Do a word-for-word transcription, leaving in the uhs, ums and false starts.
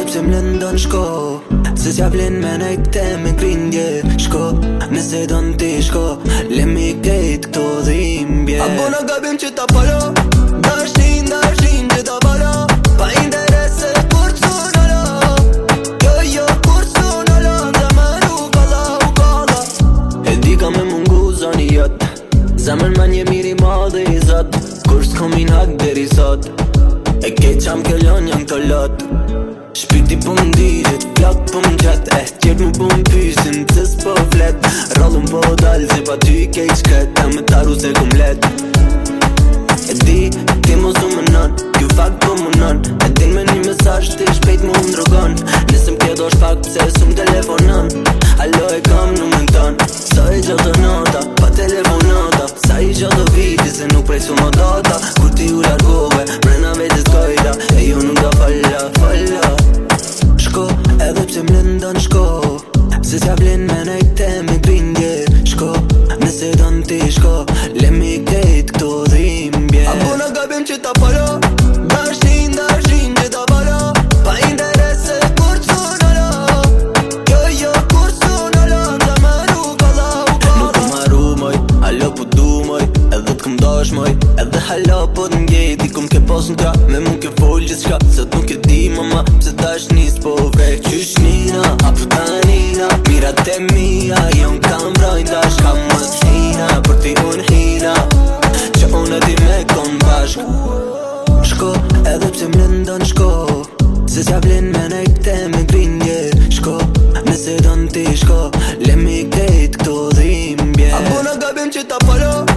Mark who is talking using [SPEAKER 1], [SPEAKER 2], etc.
[SPEAKER 1] pse m'lëndon shko, se s'ja vlen me nejte me grindje. Shko, nëse don ti shko, lemi kejt këto dhimbje. A bona gabim që ta falo, dashnin, dashnin që ta falo, pa interese kur t'sunalo. Jo, jo, kur t'sunalo, zemër u kalla, u kalla. E di ka me mungu zoni jot, zemër ma një miri madhe i zot, kur s'komin hak deri sot. E ke qam kellon janë këto lot, shpirti po m'dirit, plak po m'gjet. Eh, qert mu po m'pysin, pse s'po flet, rallun po dal, se pa ty i kej shkret, e me taru se kum let. E di, ti mos u mënon, ju fakt po mënon, e din me një mesazh ti shpejt mu m'drogon. Nëse m'ke do shpak pse s'u m'telefonon, alo e kam numrin ton, sa i gjatë nota, pa telefonata, sa i gjatë viti se nuk prej su më data. Kur ti u largove, mrena vetes kojta, e ju nuk da falla, falla. Shko, edhe pse m'lëndon shko, se s'ja vlen me nejte me grindje. Shko, nëse don ti shko, lemi kejt këto dhimbje. A bona gabim që ta falo, dashnin, dashnin që ta falo, pa interese kur t'sunalo. Jo, jo, kur t'sunalo, zemër u kalla, u kalla. Nuk ku maru moj, alo po du moj, edhe t'kum dash moj, edhe hala po t'ngjej. Di kum ke pos n'tra, me mu ke fol gjithë shka, sot nuk e di mama, pse dashnis po vrej. Qysh nina, apo tanina, mirat e mija, jo n'kam brojnë dash, kam mës hina, për ti unë hina, që unë e di me kon bashk. Shko, edhe pse m'lëndon shko, se s'ja vlen me nejte me grindje. Shko, nëse don ti shko, lemi kejt këto dhimbje. A bona gabim që ta falo,